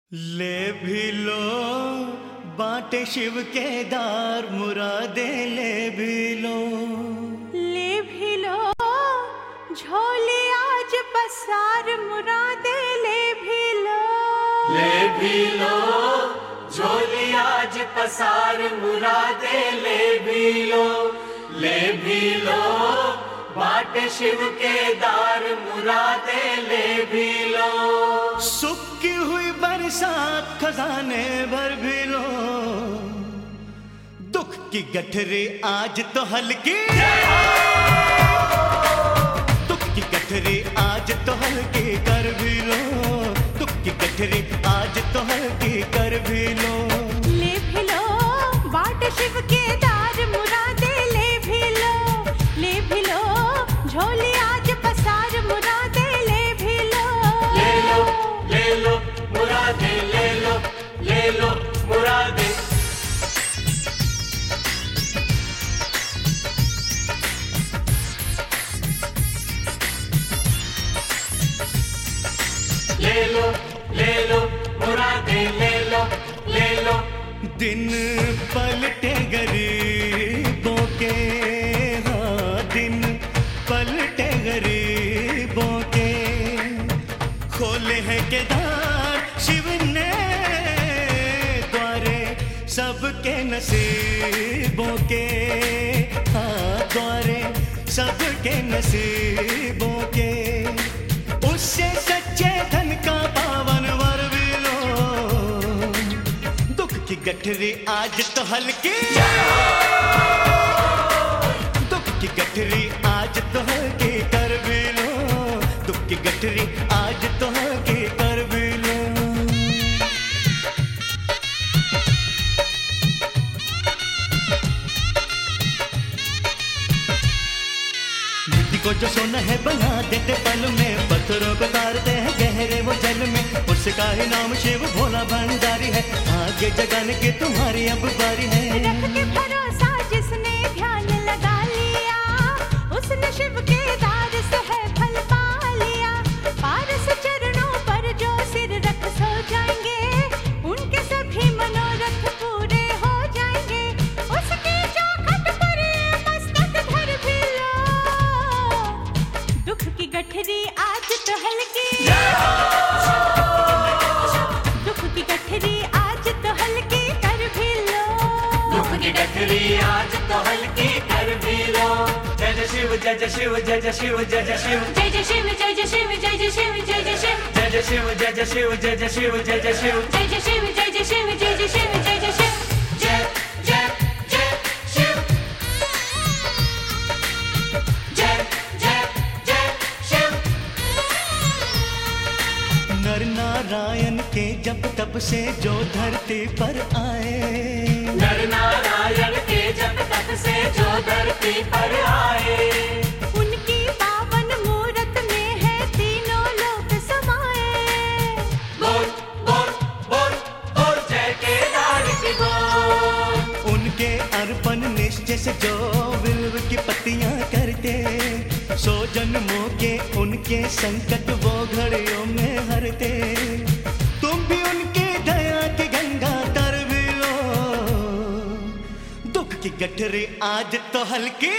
ले भी लो बाटे शिव के दार मुरादे ले भी लो। ले भी लो झोली आज पसार मुरादे ले भी लो। ले भी लो झोली आज पसार मुरादे ले भी लो। ले भी लो बाटे शिव के दार मुरादे ले भी लो। सुक्की हुई बरसात खजाने भर भी लो। दुख की गठरी आज तो हल्की, दुख की गठरी आज तो हल्की कर भी लो। दुख की गठरी आज तो हल्की कर भी लो। ले भी लो बाट शिव के दार मुरादे ले भी लो। ले भी लो झोली आज पसार मुरादे ले भी लो। ले लो मुरादे ले लो मुरादे। ले लो मुरादे ले लो। दिन पलटे गरीबों के, हाँ दिन पलटे गरीबों के। खोले हैं केदार शिव ने द्वारे सबके नसीबों के, हाँ द्वारे सबके नसीबों के। उससे सच्चे धन का पावन वर भी लो। दुख की गठरी आज तो हल्की, दुख की गठरी आज तो हल्की कर भी लो। दुख की गठरी आज तो हल्की कर भी लो। मिट्टी को जो सोना है बना देते पल में, पत्थरों को तारते हैं गहरे वो जल में। उसका ही नाम शिव भोला भंडारी है, आगे जगाने की तुम्हारी अब बारी है। रख के भरोसा जिसने ध्यान लगा लिया, उसने शिव के दार से है फल पा लिया। पारस चरणों पर जो सिर रख सो जाएंगे, उनके सभी मनोरथ पूरे हो जाएंगे। उसकी चौखट पर ये मस्तक धर भी लो। दुख की गठरी आज तो हल्की, दुख की गठरी आज तो हल्की कर भी लो। दुख की गठरी आज तो हल्की कर भी लो। जय जय शिव जय जय शिव जय जय शिव जय जय शिव जय जय शिव जय जय शिव जय जय शिव जय जय शिव जय जय शिव जय जय शिव जय जय शिव जय जय शिव जय जय शिव जय जय शिव जय जय शिव जय जय शिव जय जय जय शिव जय जय जय शिव। नर नारायण के जप तप से जो धरती पर आए, नर नारायण के जप तप से जो धरती पर आए। उनकी पावन मूरत में है तीनों लोक समाए। बोल बोल बोल बोल जय केदार की बोल। उनके अर्पण निश्चय से जो बिल्व की पत्तियां करते, सौ जन्मों के उनके संकट वो घड़ियों में हरते। तुम भी उनके दया की गंगा तर भी लो। दुख की गठरी आज तो हल्की,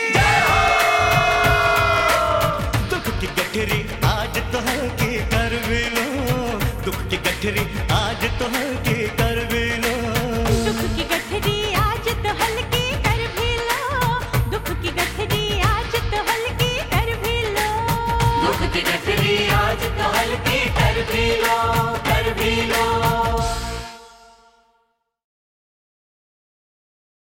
दुख की गठरी आज तो हल्की कर भी लो। दुख की गठरी आज तो हल्की कर भी लो।